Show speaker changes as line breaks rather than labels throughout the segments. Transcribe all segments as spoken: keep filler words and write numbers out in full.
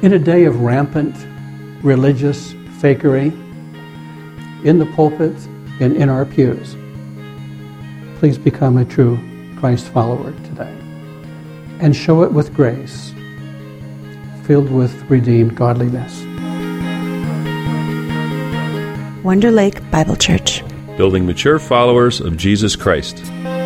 In a day of rampant religious fakery, in the pulpit and in our pews, please become a true Christ follower today and show it with grace, filled with redeemed godliness.
Wonder Lake Bible Church,
building mature followers of Jesus Christ.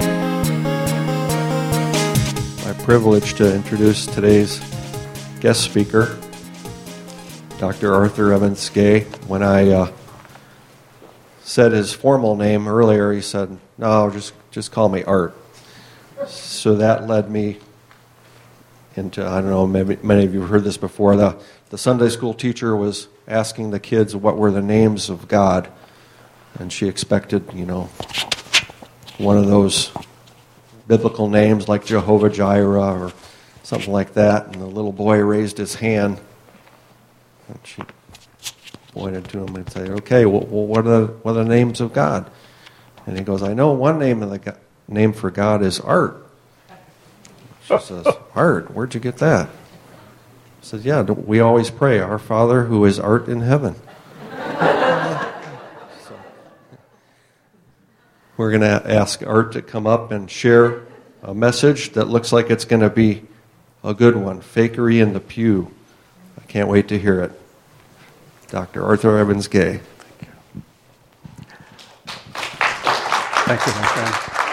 My privilege to introduce today's guest speaker, Doctor Arthur Evans Gay. When I uh, said his formal name earlier, he said, no, just, just call me Art. So that led me into, I don't know, maybe many of you have heard this before, the, the Sunday school teacher was asking the kids what were the names of God, and she expected, you know, one of those biblical names like Jehovah Jireh or something like that, and the little boy raised his hand, and she pointed to him and said, okay, well, what are the, what are the names of God? And he goes, I know one name of the God, name for God is Art. She says, Art? Where'd you get that? I said, yeah, we always pray, our Father who is art in heaven. So, we're going to ask Art to come up and share a message that looks like it's going to be a good one, Fakery in the Pew. I can't wait to hear it. Doctor Arthur Evans Gay.
Thank you. Thank you, my friend.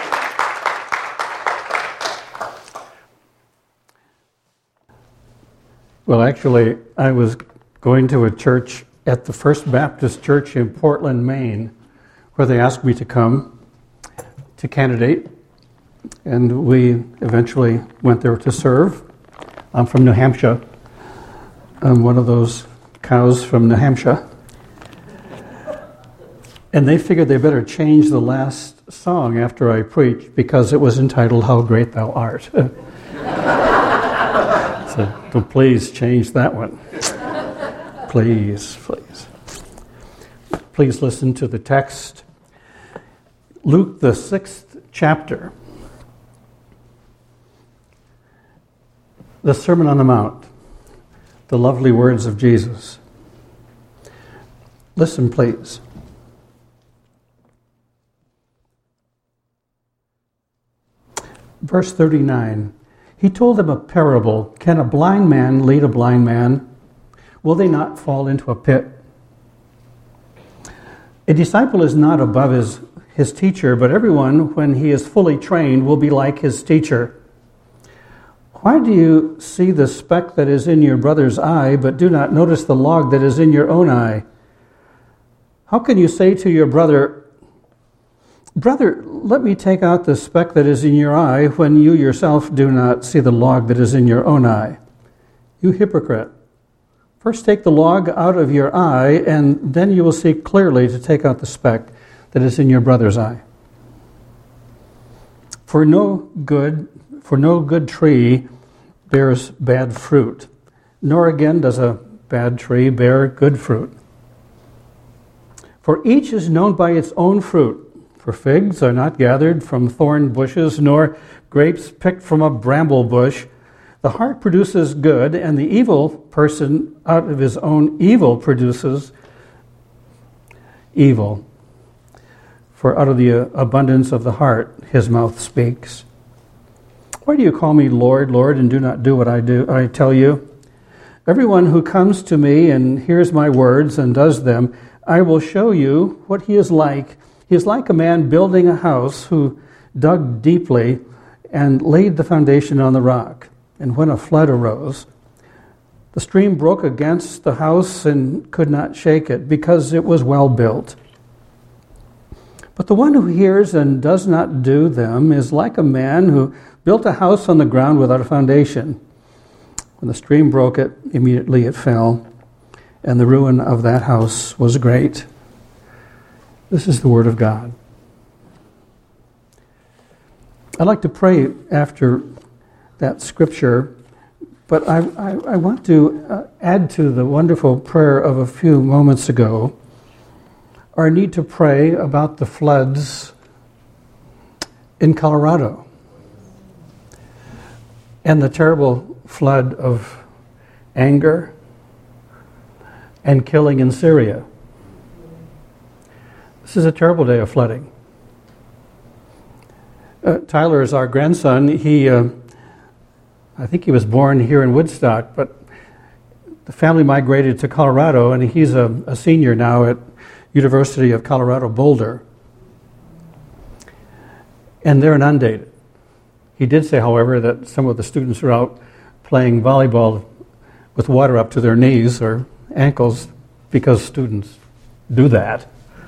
Well, actually, I was going to a church at the First Baptist Church in Portland, Maine, where they asked me to come to candidate, and we eventually went there to serve. I'm from New Hampshire. I'm one of those cows from New Hampshire. And they figured they better change the last song after I preached because it was entitled, How Great Thou Art. So, so please change that one. Please, please. Please listen to the text. Luke, the sixth chapter. The Sermon on the Mount. The lovely words of Jesus. Listen, please. Verse thirty-nine. He told them a parable. Can a blind man lead a blind man? Will they not fall into a pit? A disciple is not above his, his teacher, but everyone, when he is fully trained, will be like his teacher. Why do you see the speck that is in your brother's eye, but do not notice the log that is in your own eye? How can you say to your brother, Brother, let me take out the speck that is in your eye, when you yourself do not see the log that is in your own eye? You hypocrite. First take the log out of your eye, and then you will see clearly to take out the speck that is in your brother's eye. For no good, for no good tree bears bad fruit, nor again does a bad tree bear good fruit. For each is known by its own fruit. For figs are not gathered from thorn bushes, nor grapes picked from a bramble bush. The heart produces good, and the evil person out of his own evil produces evil. For out of the abundance of the heart his mouth speaks. Why do you call me Lord, Lord, and do not do what I do? I tell you, everyone who comes to me and hears my words and does them, I will show you what he is like. He is like a man building a house who dug deeply and laid the foundation on the rock. And when a flood arose, the stream broke against the house and could not shake it, because it was well built. But the one who hears and does not do them is like a man who built a house on the ground without a foundation. When the stream broke it, immediately it fell, and the ruin of that house was great. This is the word of God. I'd like to pray after that scripture, but I, I, I want to uh, add to the wonderful prayer of a few moments ago our need to pray about the floods in Colorado and the terrible flood of anger and killing in Syria. This is a terrible day of flooding. Uh, Tyler is our grandson. He, uh, I think he was born here in Woodstock, but the family migrated to Colorado, and he's a, a senior now at University of Colorado Boulder. And they're inundated. He did say, however, that some of the students are out playing volleyball with water up to their knees or ankles, because students do that.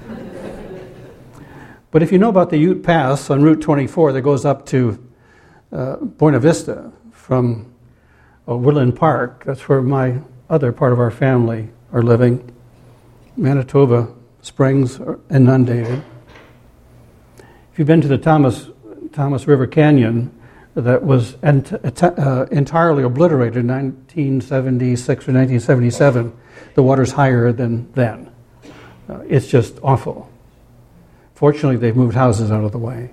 But if you know about the Ute Pass on Route twenty-four that goes up to uh, Buena Vista from uh, Woodland Park, that's where my other part of our family are living. Manitoba Springs are inundated. If you've been to the Thomas Thomas River Canyon, that was ent- uh, entirely obliterated in nineteen seventy-six or nineteen seventy-seven, the water's higher than then. Uh, it's just awful. Fortunately, they've moved houses out of the way.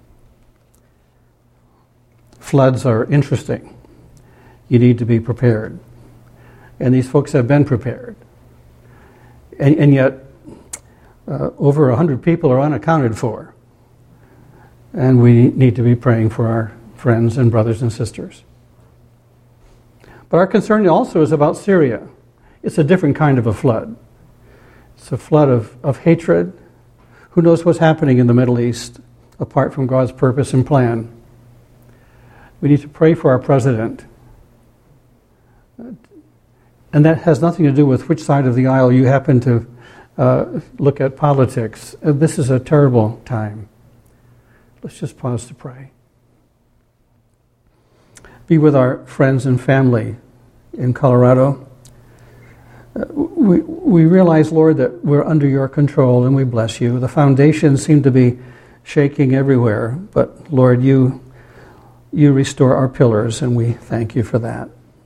Floods are interesting. You need to be prepared. And these folks have been prepared. And, and yet, uh, over one hundred people are unaccounted for. And we need to be praying for our friends and brothers and sisters. But our concern also is about Syria. It's a different kind of a flood. It's a flood of, of hatred. Who knows what's happening in the Middle East apart from God's purpose and plan? We need to pray for our president. And that has nothing to do with which side of the aisle you happen to uh, look at politics. Uh, this is a terrible time. Let's just pause to pray. Be with our friends and family in Colorado. Uh, we, we realize, Lord, that we're under your control, and we bless you. The foundations seem to be shaking everywhere, but Lord, you, you restore our pillars, and we thank you for that.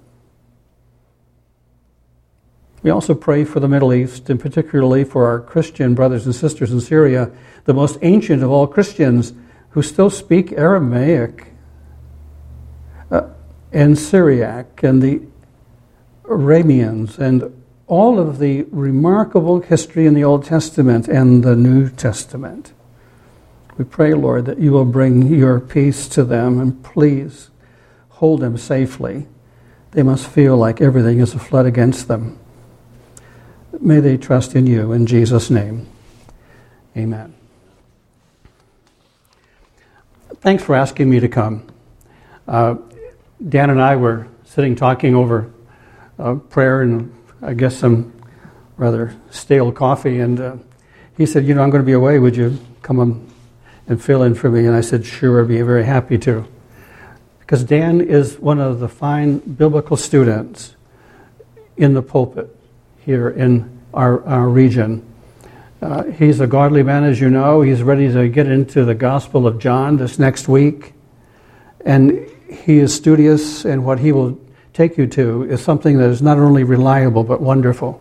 We also pray for the Middle East, and particularly for our Christian brothers and sisters in Syria, the most ancient of all Christians who still speak Aramaic uh, and Syriac and the Arameans and all of the remarkable history in the Old Testament and the New Testament. We pray, Lord, that you will bring your peace to them, and please hold them safely. They must feel like everything is a flood against them. May they trust in you. In Jesus' name, amen. Thanks for asking me to come. Uh, Dan and I were sitting talking over uh, prayer and I guess some rather stale coffee, and uh, he said, you know, I'm going to be away. Would you come on and fill in for me? And I said, sure, I'd be very happy to. Because Dan is one of the fine biblical students in the pulpit here in our, our region. Uh, he's a godly man, as you know. He's ready to get into the Gospel of John this next week. And he is studious, and what he will take you to is something that is not only reliable but wonderful.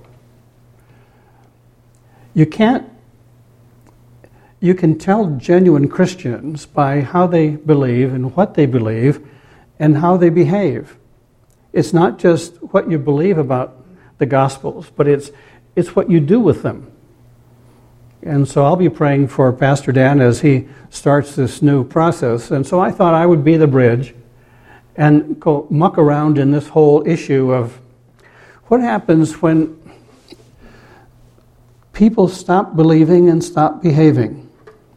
You can't, you can tell genuine Christians by how they believe and what they believe and how they behave. It's not just what you believe about the Gospels, but it's it's what you do with them. And so I'll be praying for Pastor Dan as he starts this new process. And so I thought I would be the bridge and go muck around in this whole issue of what happens when people stop believing and stop behaving.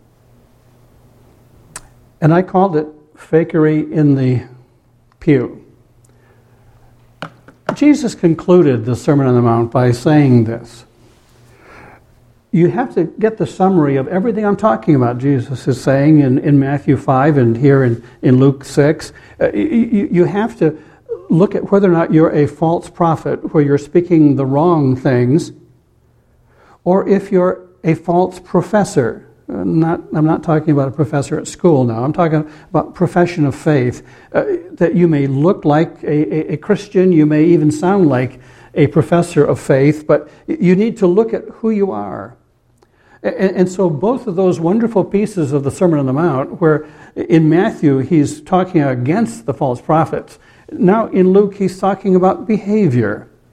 And I called it fakery in the pew. Jesus concluded the Sermon on the Mount by saying this. You have to get the summary of everything I'm talking about, Jesus is saying in, in Matthew five and here in, in Luke six. Uh, you, you have to look at whether or not you're a false prophet, where you're speaking the wrong things, or if you're a false professor. Uh, not, I'm not talking about a professor at school now. I'm talking about profession of faith, uh, that you may look like a, a, a Christian, you may even sound like a professor of faith, but you need to look at who you are. And, and so both of those wonderful pieces of the Sermon on the Mount, where in Matthew he's talking against the false prophets, now in Luke he's talking about behavior.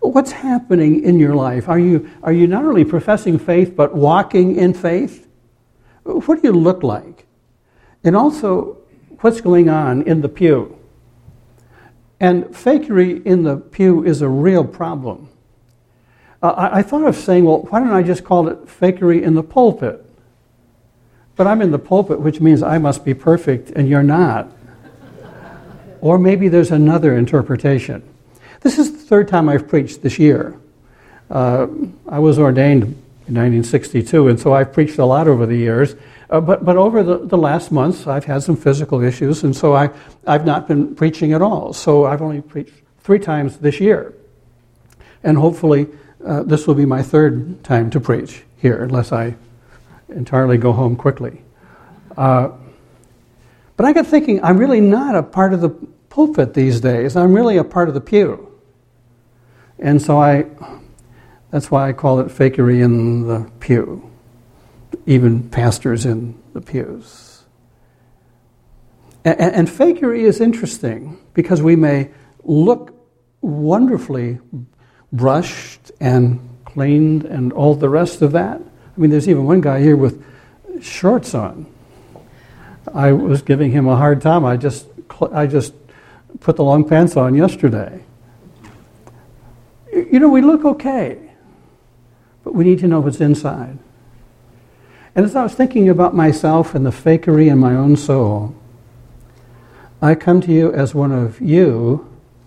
What's happening in your life? Are you, are you not only professing faith, but walking in faith? What do you look like? And also, what's going on in the pew? And fakery in the pew is a real problem. Uh, I, I thought of saying, well, why don't I just call it fakery in the pulpit? But I'm in the pulpit, which means I must be perfect, and you're not. Or maybe there's another interpretation. This is the third time I've preached this year. Uh, I was ordained in nineteen sixty-two, and so I've preached a lot over the years. Uh, but but over the, the last months, I've had some physical issues, and so I, I've not been preaching at all. So I've only preached three times this year. And hopefully uh, this will be my third time to preach here, unless I entirely go home quickly. Uh, but I got thinking, I'm really not a part of the pulpit these days. I'm really a part of the pew. And so I, that's why I call it fakery in the pew. Even pastors in the pews. And, and fakery is interesting because we may look wonderfully brushed and cleaned and all the rest of that. I mean, there's even one guy here with shorts on. I was giving him a hard time. I just, I just put the long pants on yesterday. You know, we look okay, but we need to know what's inside. And as I was thinking about myself and the fakery in my own soul, I come to you as one of you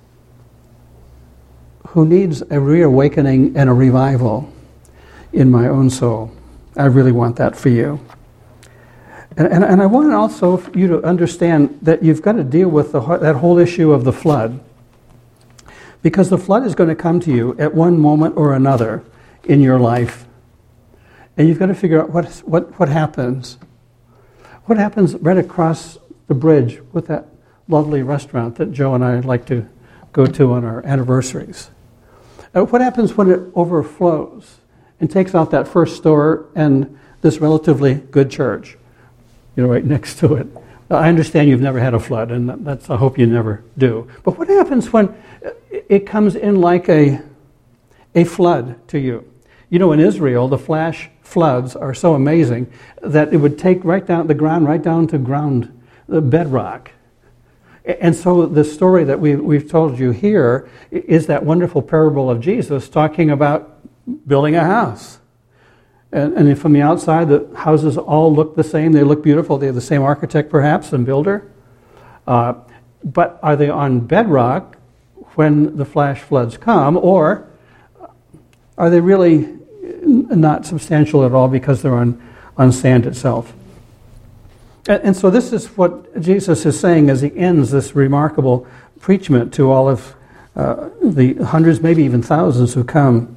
who needs a reawakening and a revival in my own soul. I really want that for you. And, and, and I want also you to understand that you've got to deal with the, that whole issue of the flood. Because the flood is going to come to you at one moment or another in your life. And you've got to figure out what, what, what happens. What happens right across the bridge with that lovely restaurant that Joe and I like to go to on our anniversaries? Uh, what happens when it overflows and takes out that first store and this relatively good church, you know, right next to it? I understand you've never had a flood, and that's, I hope you never do. But what happens when it comes in like a, a flood to you? You know, in Israel, the flash floods are so amazing that it would take right down the ground, right down to ground, the bedrock. And so the story that we, we've told you here is that wonderful parable of Jesus talking about building a house. And, and from the outside, the houses all look the same. They look beautiful. They have the same architect, perhaps, and builder. Uh, but are they on bedrock when the flash floods come, or are they really not substantial at all because they're on, on sand itself? And, and so this is what Jesus is saying as he ends this remarkable preachment to all of uh, the hundreds, maybe even thousands who come.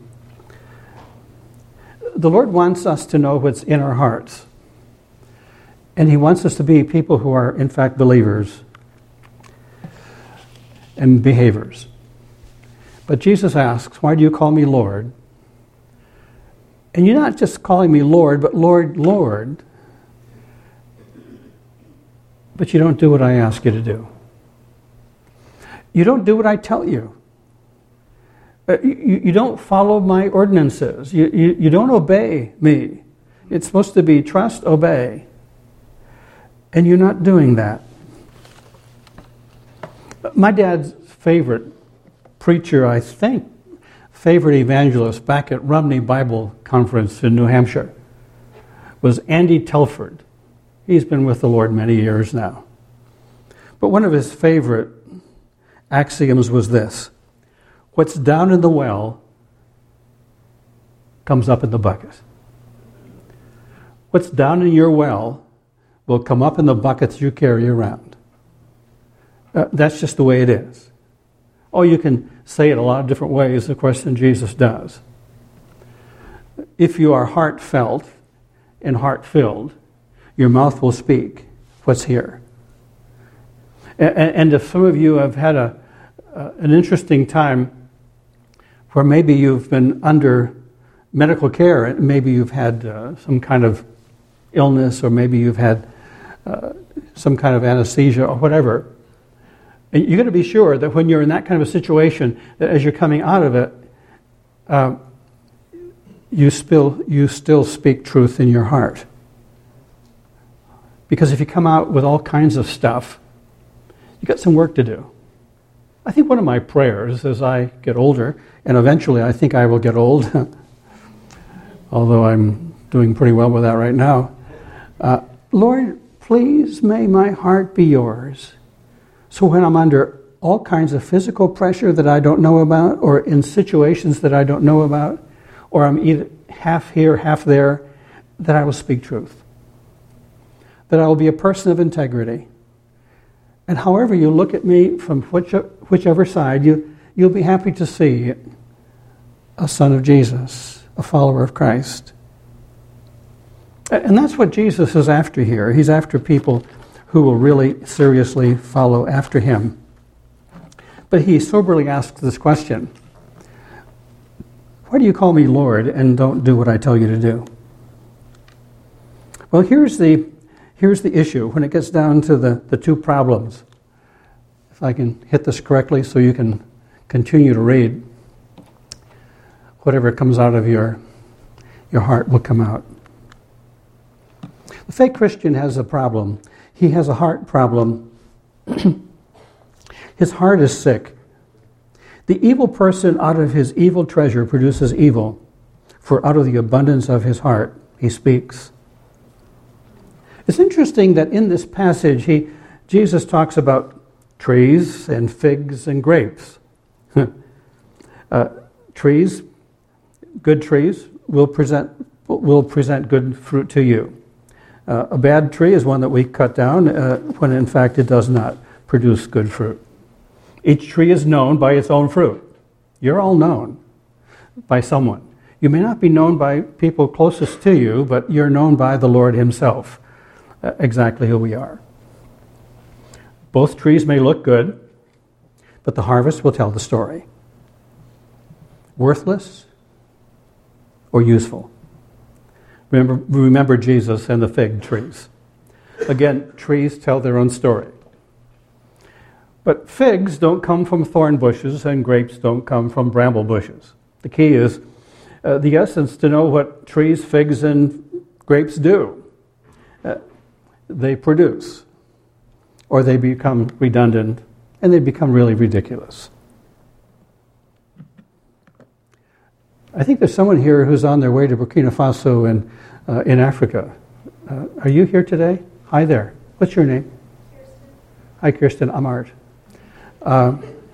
The Lord wants us to know what's in our hearts. And he wants us to be people who are, in fact, believers and behaviors. But Jesus asks, why do you call me Lord? And you're not just calling me Lord, but Lord, Lord. But you don't do what I ask you to do. You don't do what I tell you. Uh, you, you don't follow my ordinances. You, you, you don't obey me. It's supposed to be trust, obey. And you're not doing that. My dad's favorite preacher, I think, favorite evangelist back at Rumney Bible Conference in New Hampshire was Andy Telford. He's been with the Lord many years now. But one of his favorite axioms was this: what's down in the well comes up in the bucket. What's down in your well will come up in the buckets you carry around. Uh, that's just the way it is. Oh, you can say it a lot of different ways, of course, than Jesus does. If you are heartfelt and heart-filled, your mouth will speak what's here. And, and if some of you have had a uh, an interesting time where maybe you've been under medical care, and maybe you've had uh, some kind of illness, or maybe you've had uh, some kind of anesthesia or whatever, and you're going to be sure that when you're in that kind of a situation, that as you're coming out of it, uh, you still you still speak truth in your heart. Because if you come out with all kinds of stuff, you got some work to do. I think one of my prayers as I get older, and eventually I think I will get old, although I'm doing pretty well with that right now. Uh, Lord, please may my heart be yours. So when I'm under all kinds of physical pressure that I don't know about, or in situations that I don't know about, or I'm either half here, half there, that I will speak truth. That I will be a person of integrity. And however you look at me from whichever, whichever side, you, you'll be happy to see a son of Jesus, a follower of Christ. And that's what Jesus is after here. He's after people who will really seriously follow after him. But he soberly asks this question: why do you call me Lord and don't do what I tell you to do? Well, here's the Here's the issue when it gets down to the, the two problems. If I can hit this correctly so you can continue to read, whatever comes out of your, your heart will come out. The fake Christian has a problem. He has a heart problem. His heart is sick. The evil person out of his evil treasure produces evil, for out of the abundance of his heart he speaks. It's interesting that in this passage, he, Jesus talks about trees and figs and grapes. uh, trees, good trees, will present will present good fruit to you. Uh, a bad tree is one that we cut down uh, when in fact it does not produce good fruit. Each tree is known by its own fruit. You're all known by someone. You may not be known by people closest to you, but you're known by the Lord himself. Uh, exactly who we are. Both trees may look good, but the harvest will tell the story. Worthless or useful? Remember, remember Jesus and the fig trees. Again, trees tell their own story. But figs don't come from thorn bushes and grapes don't come from bramble bushes. The key is uh, the essence to know what trees, figs, and grapes do. Uh, they produce, or they become redundant, and they become really ridiculous. I think there's someone here who's on their way to Burkina Faso in, uh, in Africa. Uh, are you here today? Hi there. What's your name?
Kirsten.
Hi, Kirsten. I'm Art. Uh,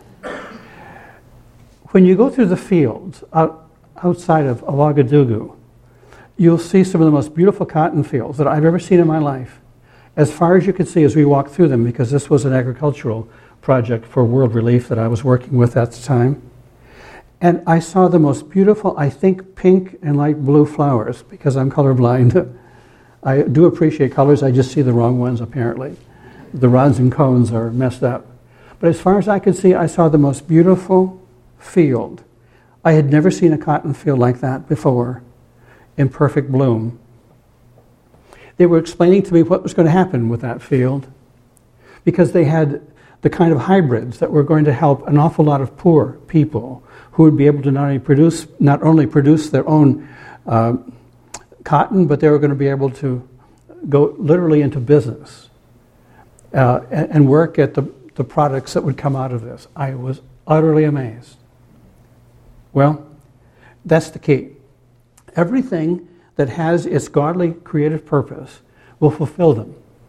when you go through the fields out, outside of Ouagadougou, you'll see some of the most beautiful cotton fields that I've ever seen in my life, as far as you could see as we walked through them, because this was an agricultural project for World Relief that I was working with at the time. And I saw the most beautiful, I think, pink and light blue flowers, because I'm colorblind. I do appreciate colors, I just see the wrong ones, apparently. The rods and cones are messed up. But as far as I could see, I saw the most beautiful field. I had never seen a cotton field like that before, in perfect bloom. They were explaining to me what was going to happen with that field, because they had the kind of hybrids that were going to help an awful lot of poor people who would be able to not only produce, not only produce their own uh, cotton, but they were going to be able to go literally into business uh, and, and work at the, the products that would come out of this. I was utterly amazed. Well, that's the key. Everything that has its godly creative purpose will fulfill them.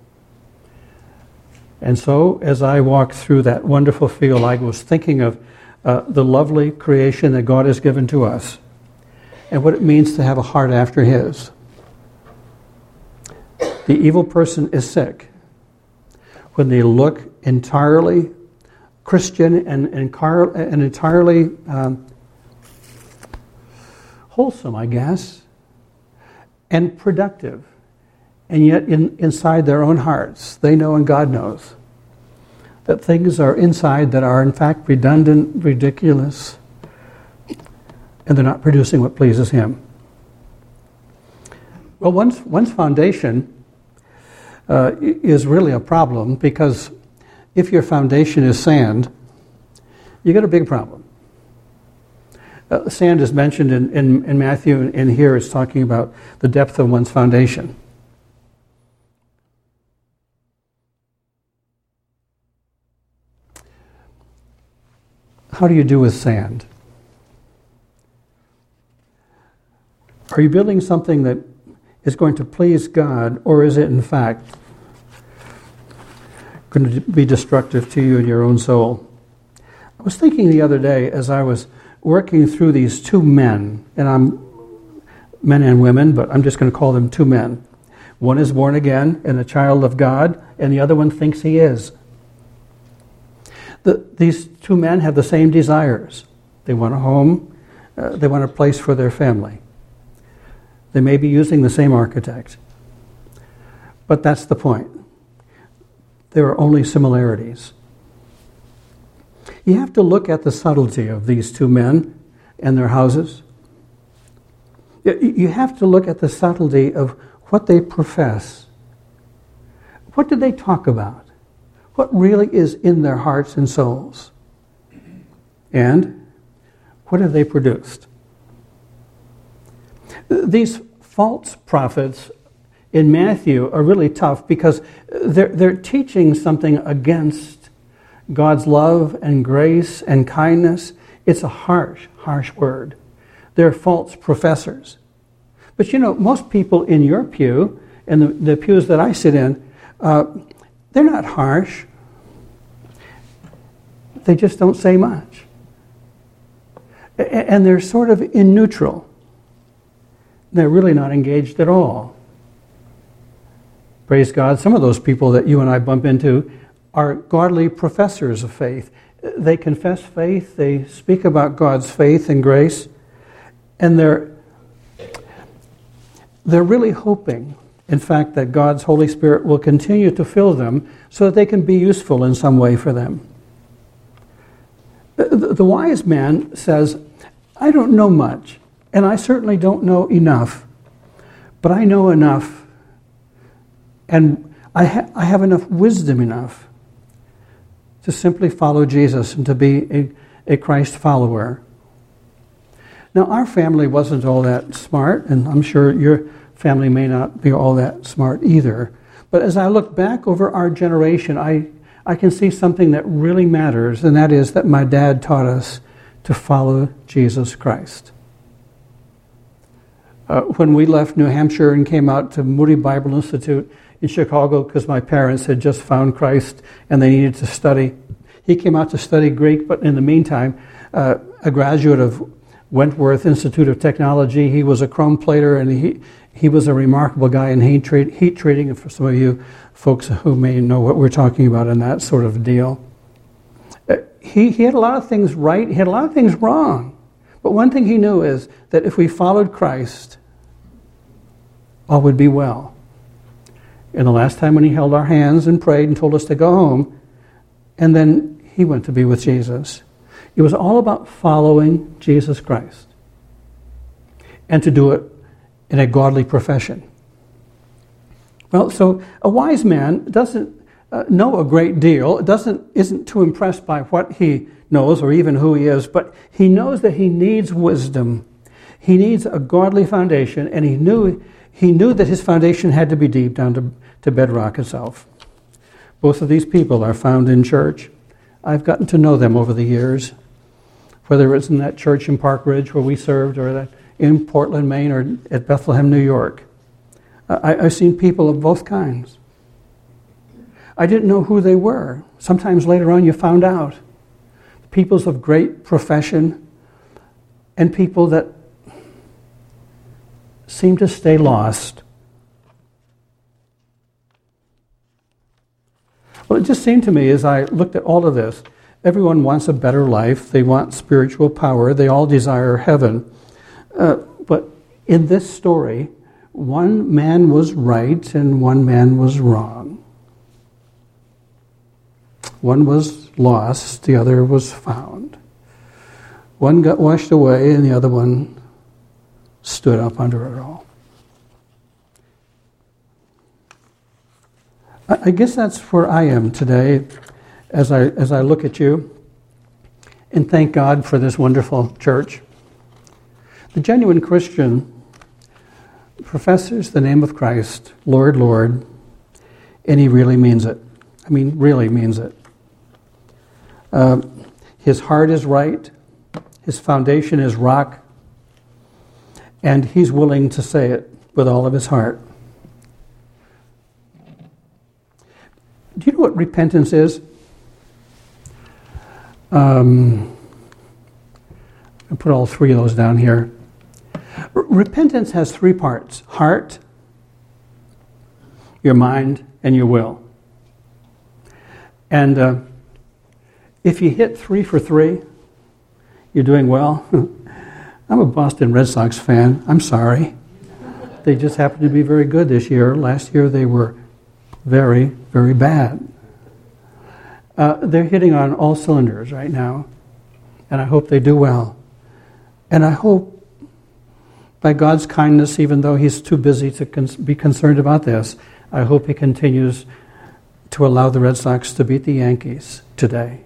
And so, as I walked through that wonderful field, I was thinking of uh, the lovely creation that God has given to us and what it means to have a heart after His. The evil person is sick when they look entirely Christian and, and, and entirely um, wholesome, I guess, and productive. And yet in, inside their own hearts, they know and God knows that things are inside that are in fact redundant, ridiculous, and they're not producing what pleases Him. Well, one's, one's foundation uh, is really a problem, because if your foundation is sand, you got a big problem. Uh, sand is mentioned in, in, in Matthew, and here it's talking about the depth of one's foundation. How do you do with sand? Are you building something that is going to please God, or is it in fact going to be destructive to you and your own soul? I was thinking the other day as I was working through these two men, and I'm men and women, but I'm just going to call them two men. One is born again and a child of God, and the other one thinks he is. The, these two men have the same desires. They want a home. Uh, they want a place for their family. They may be using the same architect. But that's the point. There are only similarities. You have to look at the subtlety of these two men and their houses. You have to look at the subtlety of what they profess. What do they talk about? What really is in their hearts and souls? And what have they produced? These false prophets in Matthew are really tough because they're, they're teaching something against God's love and grace and kindness. It's a harsh, harsh word. They're false professors. But you know, most people in your pew, and the, the pews that I sit in, uh, they're not harsh. They just don't say much. And they're sort of in neutral. They're really not engaged at all. Praise God, some of those people that you and I bump into are godly professors of faith. They confess faith, they speak about God's faith and grace, and they're they're really hoping, in fact, that God's Holy Spirit will continue to fill them so that they can be useful in some way for them. The, the wise man says, I don't know much, and I certainly don't know enough, but I know enough, and I, ha- I have enough wisdom enough to simply follow Jesus and to be a, a Christ follower. Now, our family wasn't all that smart, and I'm sure your family may not be all that smart either. But as I look back over our generation, I, I can see something that really matters, and that is that my dad taught us to follow Jesus Christ. Uh, when we left New Hampshire and came out to Moody Bible Institute in Chicago because my parents had just found Christ and they needed to study, he came out to study Greek, but in the meantime, uh, a graduate of Wentworth Institute of Technology, he was a chrome plater, and he he was a remarkable guy in heat, tra- heat treating, and for some of you folks who may know what we're talking about in that sort of deal. Uh, he, he had a lot of things right, he had a lot of things wrong. But one thing he knew is that if we followed Christ, all would be well. And the last time when he held our hands and prayed and told us to go home, and then he went to be with Jesus. It was all about following Jesus Christ and to do it in a godly profession. Well, so a wise man doesn't uh, know a great deal, doesn't isn't too impressed by what he knows or even who he is, but he knows that he needs wisdom. He needs a godly foundation, and he knew he knew that his foundation had to be deep down to, to bedrock itself. Both of these people are found in church. I've gotten to know them over the years, whether it's in that church in Park Ridge where we served, or that in Portland, Maine, or at Bethlehem, New York. I, I've seen people of both kinds. I didn't know who they were. Sometimes later on you found out. Peoples of great profession and people that seem to stay lost. Well, it just seemed to me as I looked at all of this, everyone wants a better life. They want spiritual power. They all desire heaven. Uh, but in this story, one man was right and one man was wrong. One was lost, the other was found. One got washed away and the other one stood up under it all. I guess that's where I am today as I as I look at you and thank God for this wonderful church. The genuine Christian professes the name of Christ, Lord, Lord, and he really means it. I mean, really means it. Uh, his heart is right, his foundation is rock, and he's willing to say it with all of his heart. Do you know what repentance is? Um, I'll put all three of those down here. R- repentance has three parts: heart, your mind, and your will. And uh, if you hit three for three, you're doing well. I'm a Boston Red Sox fan. I'm sorry. They just happened to be very good this year. Last year they were very, very bad. Uh, they're hitting on all cylinders right now, and I hope they do well. And I hope, by God's kindness, even though he's too busy to cons- be concerned about this, I hope he continues to allow the Red Sox to beat the Yankees today.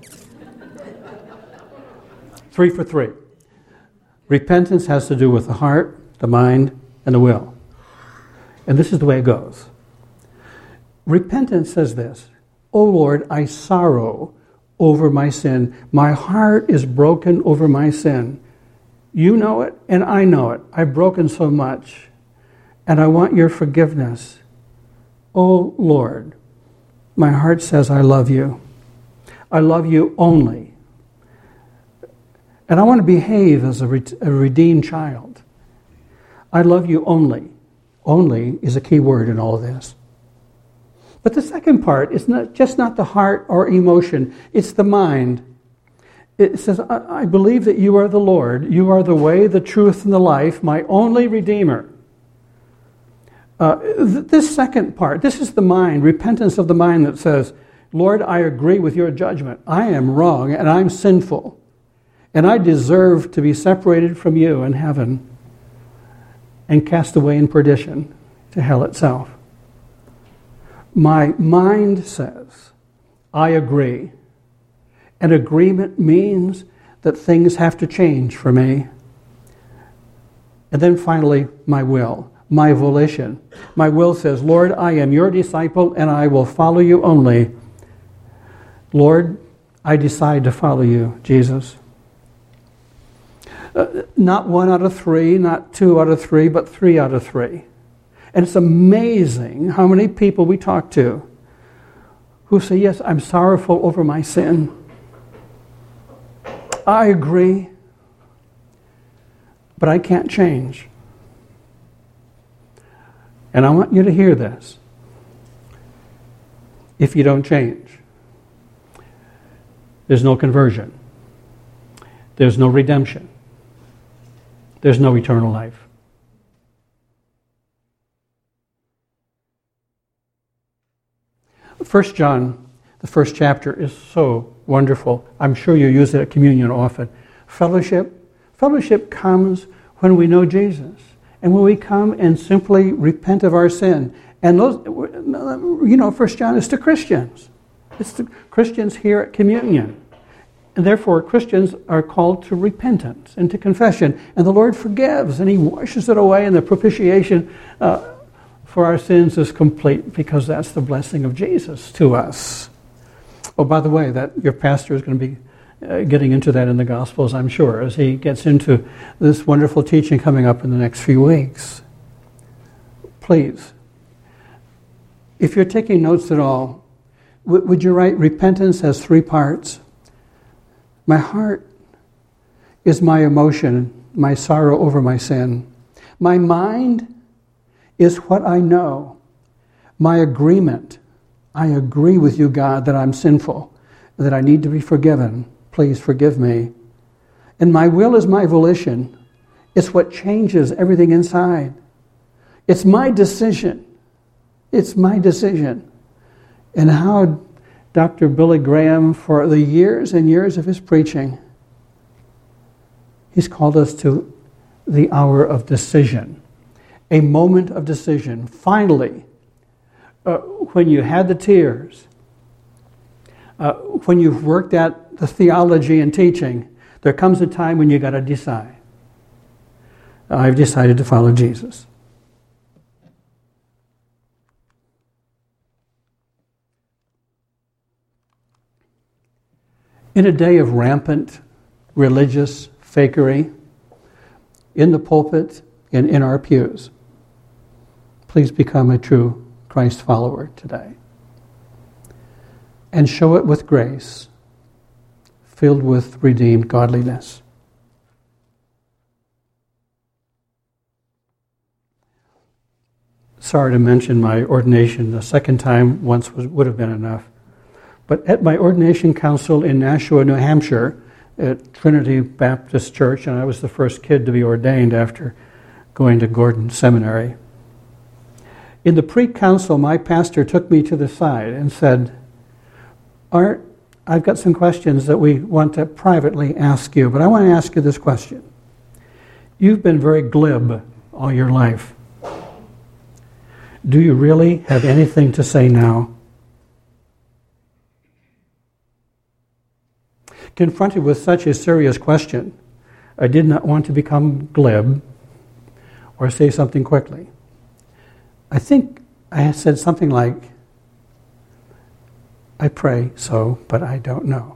Three for three. Repentance has to do with the heart, the mind, and the will. And this is the way it goes. Repentance says this: "O Lord, I sorrow over my sin. My heart is broken over my sin. You know it, and I know it. I've broken so much, and I want your forgiveness. O Lord, my heart says I love you. I love you only. And I want to behave as a, re- a redeemed child. I love you only." Only is a key word in all of this. But the second part is not just not the heart or emotion, it's the mind. It says, I, I believe that you are the Lord, you are the way, the truth, and the life, my only Redeemer. Uh, th- this second part, this is the mind, repentance of the mind that says, Lord, I agree with your judgment. I am wrong and I'm sinful. And I deserve to be separated from you in heaven and cast away in perdition to hell itself. My mind says, I agree. And agreement means that things have to change for me. And then finally, my will, my volition. My will says, Lord, I am your disciple and I will follow you only. Lord, I decide to follow you, Jesus. Uh, not one out of three, not two out of three, but three out of three. And it's amazing how many people we talk to who say, yes, I'm sorrowful over my sin. I agree, but I can't change. And I want you to hear this. If you don't change, there's no conversion. There's no redemption. There's no eternal life. First John, the first chapter, is so wonderful. I'm sure you use it at communion often. Fellowship. Fellowship comes when we know Jesus. And when we come and simply repent of our sin. And those, you know, First John is to Christians. It's to Christians here at communion. And therefore, Christians are called to repentance and to confession. And the Lord forgives, and he washes it away, and the propitiation uh, for our sins is complete, because that's the blessing of Jesus to us. Oh, by the way, that your pastor is going to be uh, getting into that in the Gospels, I'm sure, as he gets into this wonderful teaching coming up in the next few weeks. Please, if you're taking notes at all, w- would you write repentance has three parts? My heart is my emotion, my sorrow over my sin. My mind is what I know. My agreement, I agree with you, God, that I'm sinful, that I need to be forgiven. Please forgive me. And my will is my volition. It's what changes everything inside. It's my decision. It's my decision. And how Doctor Billy Graham, for the years and years of his preaching, he's called us to the hour of decision, a moment of decision. Finally, uh, when you had the tears, uh, when you've worked at the theology and teaching, there comes a time when you got to decide. I've decided to follow Jesus. In a day of rampant religious fakery, in the pulpit and in our pews, please become a true Christ follower today. And show it with grace, filled with redeemed godliness. Sorry to mention my ordination a second time, once was, would have been enough. But at my ordination council in Nashua, New Hampshire, at Trinity Baptist Church, and I was the first kid to be ordained after going to Gordon Seminary. In the pre-council, my pastor took me to the side and said, Art, I've got some questions that we want to privately ask you, but I want to ask you this question. You've been very glib all your life. Do you really have anything to say now? Confronted with such a serious question, I did not want to become glib or say something quickly. I think I said something like, I pray so, but I don't know.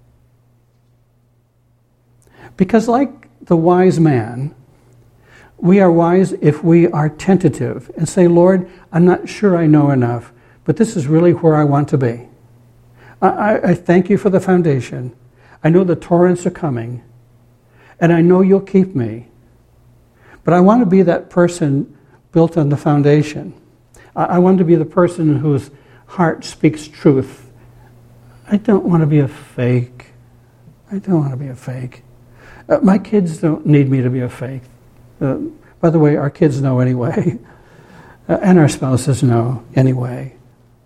Because like the wise man, we are wise if we are tentative and say, Lord, I'm not sure I know enough, but this is really where I want to be. I, I, I thank you for the foundation. I know the torrents are coming, and I know you'll keep me. But I want to be that person built on the foundation. I, I want to be the person whose heart speaks truth. I don't want to be a fake. I don't want to be a fake. Uh, my kids don't need me to be a fake. Uh, by the way, our kids know anyway, uh, and our spouses know anyway.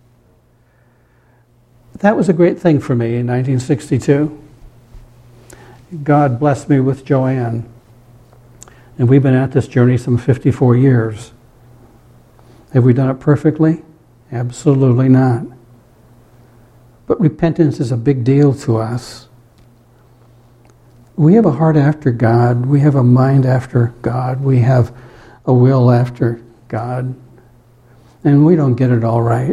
That was a great thing for me in nineteen sixty-two. God blessed me with Joanne, and we've been at this journey some fifty-four years. Have we done it perfectly? Absolutely not. But repentance is a big deal to us. We have a heart after God. We have a mind after God. We have a will after God. And we don't get it all right.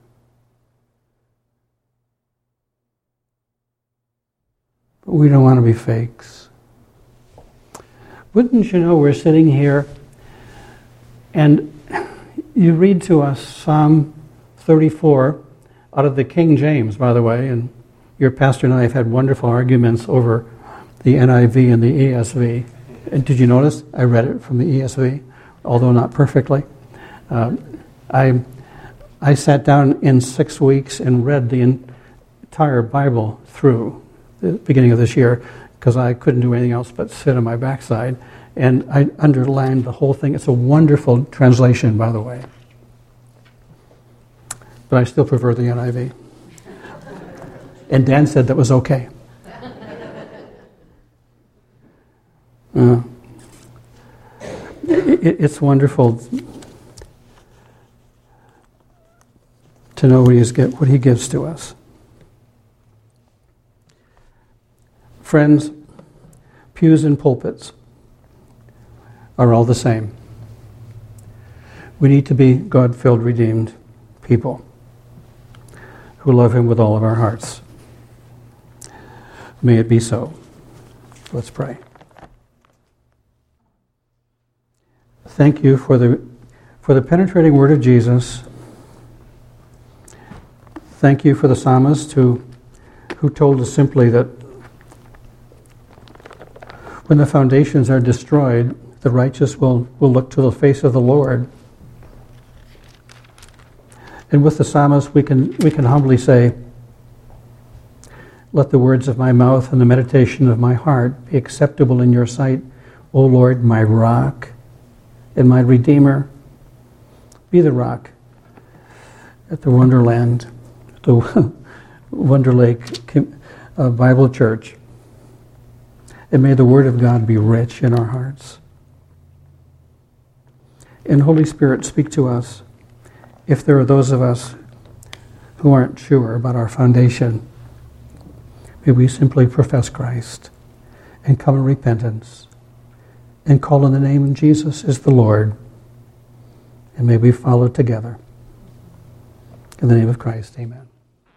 But we don't want to be fakes. Wouldn't you know we're sitting here and you read to us Psalm thirty-four out of the King James, by the way, and your pastor and I have had wonderful arguments over the N I V and the E S V. And did you notice? I read it from the E S V, although not perfectly. Uh, I I sat down in six weeks and read the entire Bible through the beginning of this year because I couldn't do anything else but sit on my backside. And I underlined the whole thing. It's a wonderful translation, by the way. But I still prefer the N I V. And Dan said that was okay. Uh, it, it's wonderful to know what, he's get, what he gives to us. Friends, pews and pulpits are all the same. We need to be God-filled, redeemed people who love him with all of our hearts. May it be so. Let's pray. Thank you for the for the penetrating word of Jesus. Thank you for the psalmist who who told us simply that when the foundations are destroyed, the righteous will, will look to the face of the Lord. And with the psalmist, we can we can humbly say, let the words of my mouth and the meditation of my heart be acceptable in your sight, O Lord, my rock and my Redeemer. Be the rock at the Wonderland, the Wonder Lake uh, Bible Church. And may the Word of God be rich in our hearts. And Holy Spirit, speak to us. If there are those of us who aren't sure about our foundation, may we simply profess Christ and come in repentance and call on the name of Jesus as the Lord. And may we follow together. In the name of Christ, amen.